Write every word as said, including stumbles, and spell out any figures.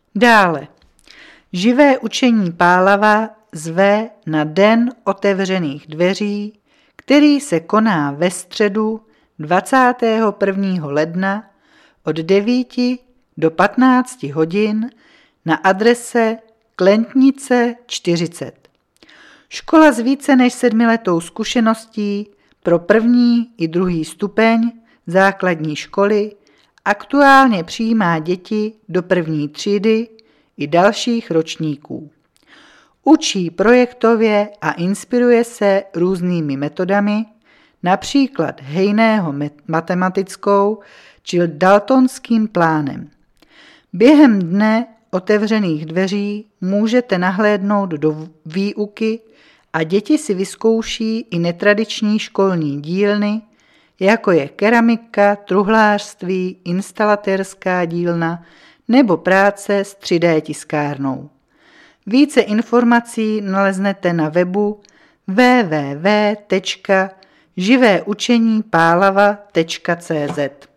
Dále. Živé učení Pálava zve na Den otevřených dveří, který se koná ve středu dvacátého prvního ledna od devíti do patnácti hodin na adrese Klentnice čtyřicet. Škola s více než sedmiletou zkušeností pro první i druhý stupeň základní školy aktuálně přijímá děti do první třídy i dalších ročníků. Učí projektově a inspiruje se různými metodami, například Hejného matematickou či daltonským plánem. Během dne otevřených dveří můžete nahlédnout do výuky a děti si vyzkouší i netradiční školní dílny, jako je keramika, truhlářství, instalatérská dílna nebo práce s tři dé tiskárnou. Více informací naleznete na webu w w w tečka živé učení pálava tečka cé zet.